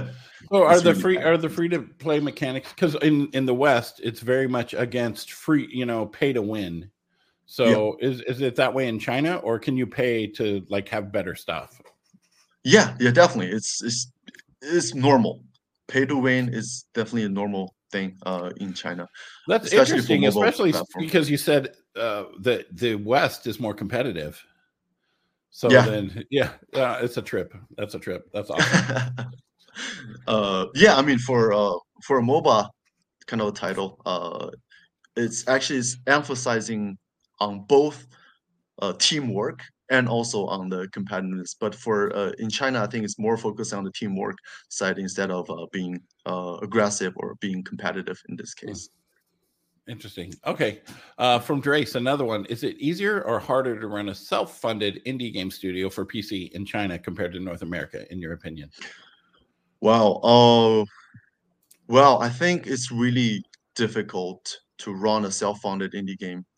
Oh, are It's the really free bad. are the free to play mechanics? Because in in the West, it's very much against free, you know, pay to win. Yeah, So is is it that way in China, or can you pay to like have better stuff? yeah, yeah, definitely. It's it's it's normal. Pay to win is definitely a normal thing uh, in China, That's especially for interesting, mobile especially s- platform. because you said uh, that the West is more competitive. So Yeah. then, yeah, uh, it's a trip. That's a trip. That's awesome. uh, yeah, I mean for uh, for a MOBA kind of title, uh, it's actually it's emphasizing on both uh, teamwork and also on the competitiveness. But for uh, in China, I think it's more focused on the teamwork side instead of uh, being uh, aggressive or being competitive in this Hmm. case. Interesting. Okay. Uh, from Drace, another one. Is it easier or harder to run a self-funded indie game studio for P C in China compared to North America, in your opinion? Wow. Oh, well, I think it's really difficult to run a self-funded indie game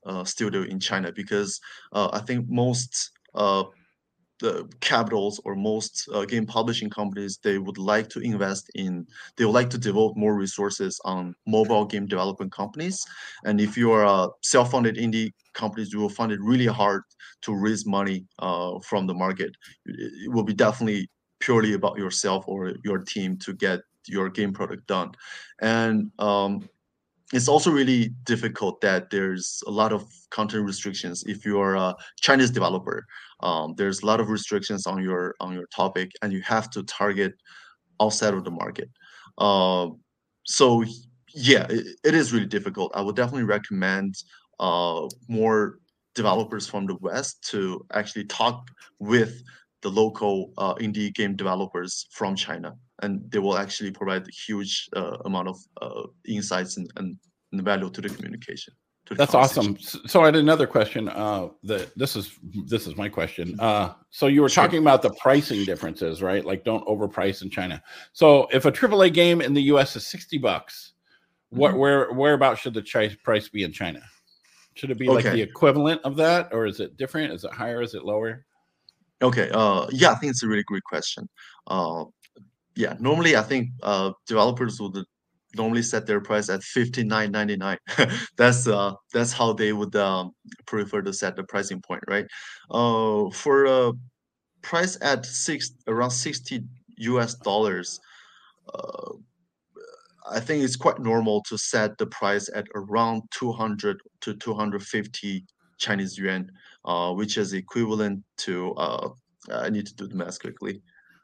uh, studio in China because uh, I think most uh, the capitals or most uh, game publishing companies they would like to invest in they would like to devote more resources on mobile game development companies, and if you are a self-funded indie companies you will find it really hard to raise money uh, from the market. It, it will be definitely purely about yourself or your team to get your game product done. And um, it's also really difficult that there's a lot of content restrictions if you're a Chinese developer. Um, there's a lot of restrictions on your on your topic, and you have to target outside of the market. Um, so yeah, it, it is really difficult. I would definitely recommend uh, more developers from the West to actually talk with the local uh, indie game developers from China, and they will actually provide a huge uh, amount of uh, insights and, and, and value to the communication. To the That's conversation. awesome. So I had another question. Uh, that this is this is my question. Uh, so you were Sure. talking about the pricing differences, right? Like don't overprice in China. So if a triple A game in the U S is sixty bucks, what Mhm. where whereabouts should the chi- price be in China? Should it be like the Okay. equivalent of that, or is it different? Is it higher? Is it lower? Okay. Uh, yeah, I think it's a really great question. Uh, yeah, normally I think uh, developers would normally set their price at fifty-nine ninety-nine. That's uh that's how they would um, prefer to set the pricing point, right? Uh, for a price at six around sixty U S dollars, uh, I think it's quite normal to set the price at around two hundred to two hundred fifty Chinese yuan, uh, which is equivalent to uh, I need to do the math quickly.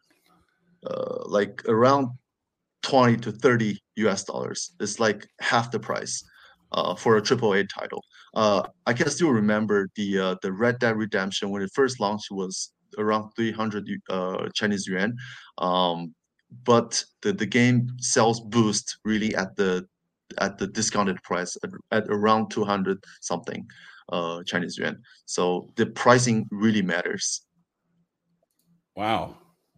Uh, like around twenty to thirty U S dollars. It's like half the price uh, for a triple A title. Uh, I can still remember the uh, the Red Dead Redemption when it first launched was around three hundred uh, Chinese yuan. Um, but the, the game sells boost really at the at the discounted price at, at around two hundred something uh, Chinese yuan. So the pricing really matters. Wow,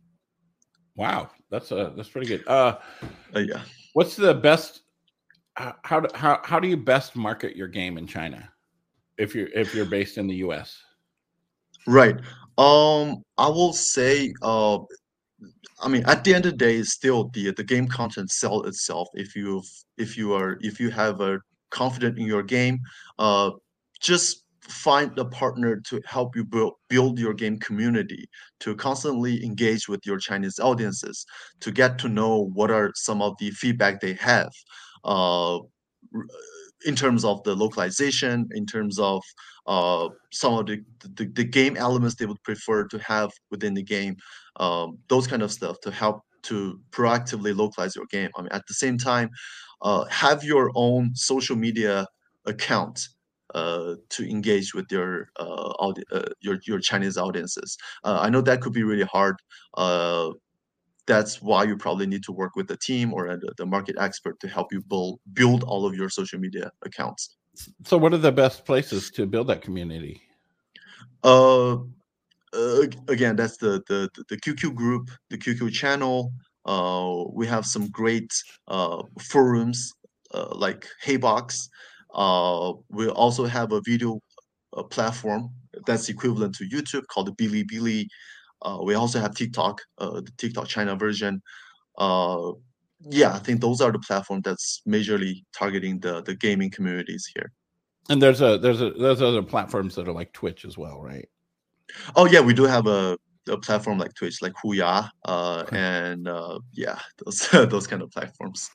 wow, that's uh that's pretty good. Uh, Uh, yeah. what's the best? h- How do, how how do you best market your game in China if you're if you're based in the U S? Right. Um, I will say, uh, I mean, at the end of the day, it's still the the game content sell itself. If you if you are if you have a confident in your game, uh, just find a partner to help you build build your game community, to constantly engage with your Chinese audiences, to get to know what are some of the feedback they have. Uh, r- in terms of the localization, in terms of uh, some of the, the the game elements they would prefer to have within the game, um, those kind of stuff to help to proactively localize your game. I mean, at the same time, uh, have your own social media account uh, to engage with your uh, audi- uh, your your Chinese audiences. Uh, I know that could be really hard. Uh, that's why you probably need to work with the team or the, the market expert to help you build build all of your social media accounts. So what are the best places to build that community? Uh, uh, Again, that's the, the the the Q Q group, the Q Q channel. Uh, we have some great uh, forums uh, like Heybox. Uh, we also have a video uh, platform that's equivalent to YouTube called Bilibili. Uh, we also have TikTok, uh, the TikTok China version. Uh, yeah, I think those are the platforms that's majorly targeting the the gaming communities here. And there's a there's a there's other platforms that are like Twitch as well, right? Oh yeah, we do have a, a platform like Twitch, like Huya, uh, and uh, yeah, those those kind of platforms.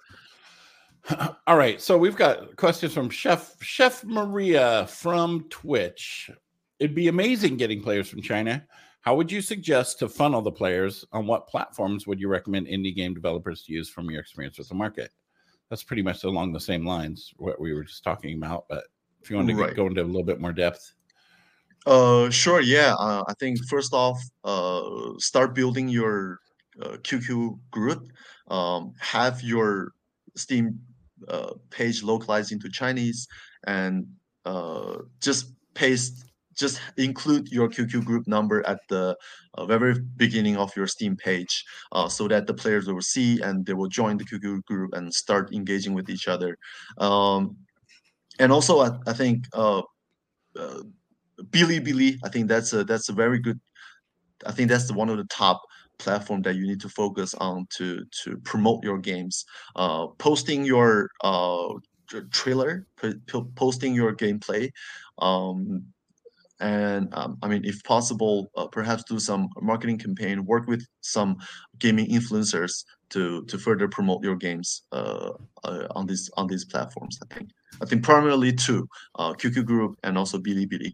All right, so we've got questions from Chef Chef Maria from Twitch. It'd be amazing getting players from China. How would you suggest to funnel the players? On what platforms would you recommend indie game developers to use from your experience with the market? That's pretty much along the same lines what we were just talking about. But if you want to get, Right. go into a little bit more depth. Uh, sure. Yeah. Uh, I think first off, uh, start building your uh, Q Q group. Um, have your Steam uh, page localized into Chinese, and uh, just paste, just include your Q Q group number at the uh, very beginning of your Steam page, uh, so that the players will see and they will join the Q Q group and start engaging with each other. Um, and also, I, I think. Uh, uh, Bilibili. I think that's a that's a very good. I think that's the, one of the top platform that you need to focus on to to promote your games. Uh, posting your uh tr- trailer, po- po- posting your gameplay, um, and um, I mean, if possible, uh, perhaps do some marketing campaign, work with some gaming influencers to to further promote your games uh, uh, on these on these platforms. I think I think primarily two, uh, Q Q Group and also Bilibili.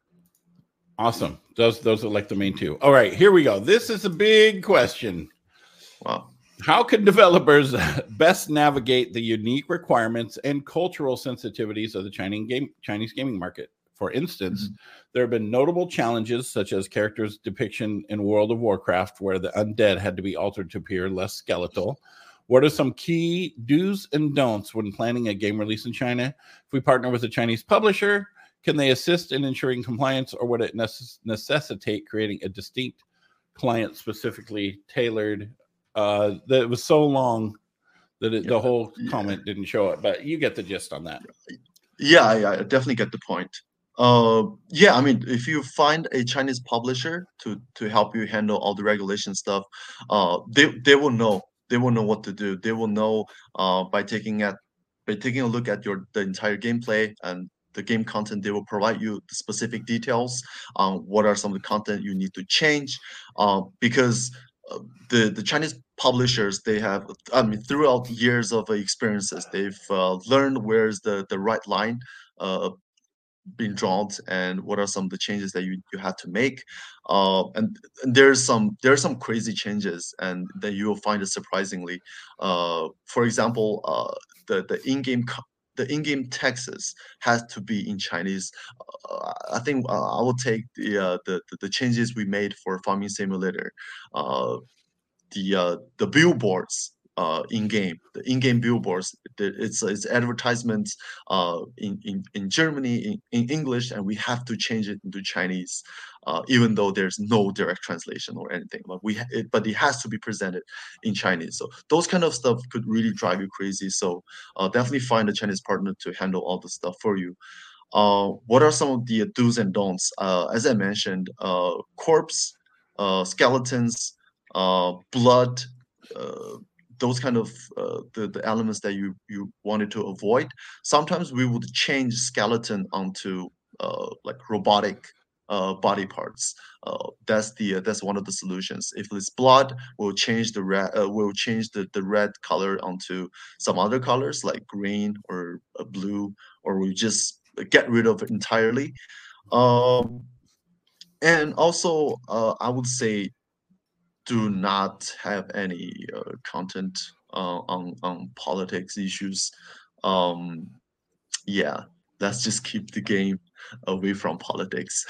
Awesome. Those those are like the main two. All right, here we go. This is a big question. Wow. How can developers best navigate the unique requirements and cultural sensitivities of the Chinese game Chinese gaming market? For instance, mm-hmm. there have been notable challenges such as characters' depiction in World of Warcraft, where the undead had to be altered to appear less skeletal. What are some key do's and don'ts when planning a game release in China? If we partner with a Chinese publisher, can they assist in ensuring compliance, or would it necess- necessitate creating a distinct client specifically tailored? Uh, that was so long that it, yeah, the whole yeah. comment didn't show it, but you get the gist on that. Yeah, yeah, I definitely get the point. Uh, yeah, I mean, if you find a Chinese publisher to to help you handle all the regulation stuff, uh, they they will know they will know what to do. They will know uh by taking at by taking a look at your the entire gameplay and the game content. They will provide you the specific details on what are some of the content you need to change, uh, because uh, the the Chinese publishers, they have, I mean, throughout years of experiences, they've uh, learned where's the the right line uh, being drawn and what are some of the changes that you you have to make. Uh, and, and there's some there's some crazy changes and that you will find it surprisingly. Uh, for example, uh, the the in-game co- the in-game texts has to be in Chinese. Uh, I think uh, I will take the, uh, the the the changes we made for Farming Simulator. Uh, the uh, the billboards uh, in game, the in-game billboards. the- It's it's advertisements uh, in, in in Germany in, in English, and we have to change it into Chinese, uh, even though there's no direct translation or anything. But we ha- it, but it has to be presented in Chinese. So those kind of stuff could really drive you crazy. So uh, definitely find a Chinese partner to handle all the stuff for you. Uh, what are some of the do's and don'ts? Uh, as I mentioned, uh, corpse, uh, skeletons, uh, blood, uh, those kind of uh, the, the elements that you you wanted to avoid. Sometimes we would change skeleton onto uh, like robotic uh, body parts. Uh, that's the uh, that's one of the solutions. If it's blood, we'll change the red uh, we'll change the, the red color onto some other colors like green or uh, blue, or we just get rid of it entirely. Um, and also, uh, I would say do not have any uh, content uh, on on politics issues. Um, yeah, let's just keep the game away from politics.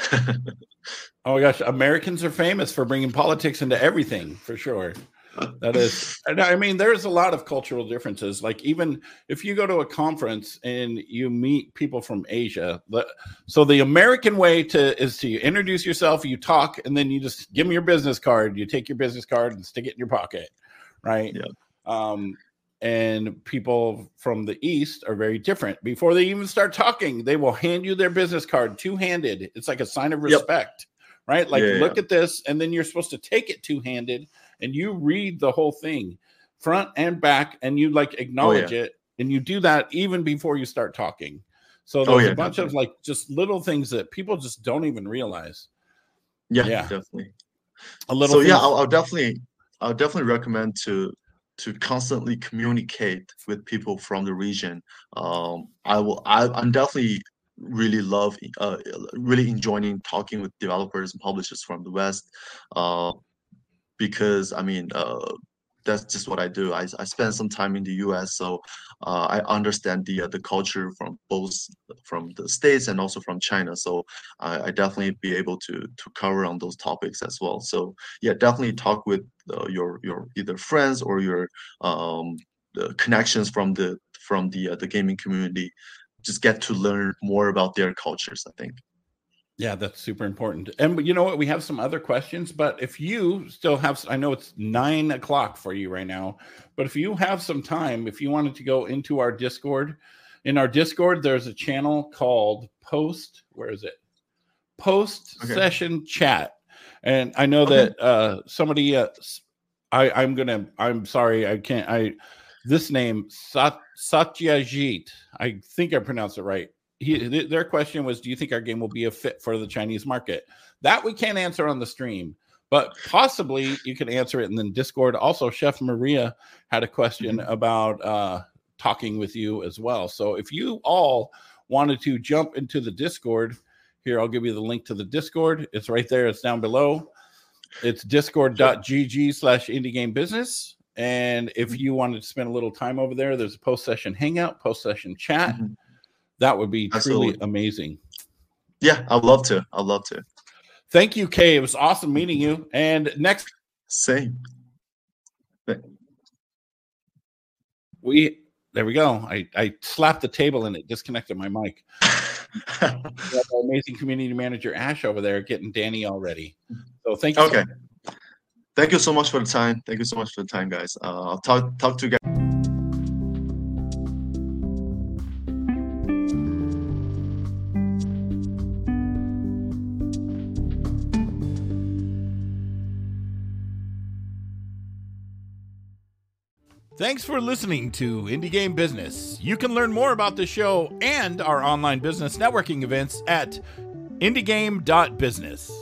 Oh my gosh, Americans are famous for bringing politics into everything, for sure. That is, and I mean, there's a lot of cultural differences. Like even if you go to a conference and you meet people from Asia, so the American way to is to introduce yourself, you talk, and then you just give them your business card. You take your business card and stick it in your pocket, right? Yeah. Um, and people from the East are very different. Before they even start talking, they will hand you their business card two-handed. It's like a sign of respect. Yep. Right? Like, yeah, look yeah. at this, and then you're supposed to take it two-handed, and you read the whole thing, front and back, and you like acknowledge oh, yeah. it, and you do that even before you start talking. So there's oh, yeah, a bunch definitely. of like just little things that people just don't even realize. Yeah, yeah. definitely. A little. So things- yeah, I'll, I'll definitely, I'll definitely recommend to to constantly communicate with people from the region. Um, I will. I, I'm definitely. really love uh, really enjoying talking with developers and publishers from the West, uh, because I mean uh, that's just what I do. I, I spent some time in the U S, so uh, I understand the uh, the culture from both from the States and also from China. So I, I definitely be able to to cover on those topics as well. So yeah, definitely talk with uh, your your either friends or your um, the connections from the from the uh, the gaming community. Just get to learn more about their cultures, I think. Yeah, that's super important. And you know what? We have some other questions, but if you still have, I know it's nine o'clock for you right now, but if you have some time, if you wanted to go into our Discord in our Discord, there's a channel called Post. Where is it? Post okay. Session Chat. And I know okay. that uh, somebody, uh, I, I'm going to, I'm sorry, I can't, I, this name, Sat, Satyajit, I think I pronounced it right. He, th- their question was, do you think our game will be a fit for the Chinese market? That we can't answer on the stream, but possibly you can answer it in the Discord. Also, Chef Maria had a question mm-hmm. about uh, talking with you as well. So if you all wanted to jump into the Discord, here, I'll give you the link to the Discord. It's right there. It's down below. It's discord.gg slash indie game business. And if you wanted to spend a little time over there, there's a post-session hangout, post-session chat. Mm-hmm. That would be Absolutely. truly amazing. Yeah, I'd love to. I'd love to. Thank you, Kay. It was awesome meeting you. And next. Same. We, there we go. I, I slapped the table and it disconnected my mic. We have our amazing community manager, Ash, over there getting Danny all ready. So thank you. Okay. So thank you so much for the time. Thank you so much for the time, guys. Uh, I'll talk, talk to you guys. Thanks for listening to Indie Game Business. You can learn more about the show and our online business networking events at indie game dot business.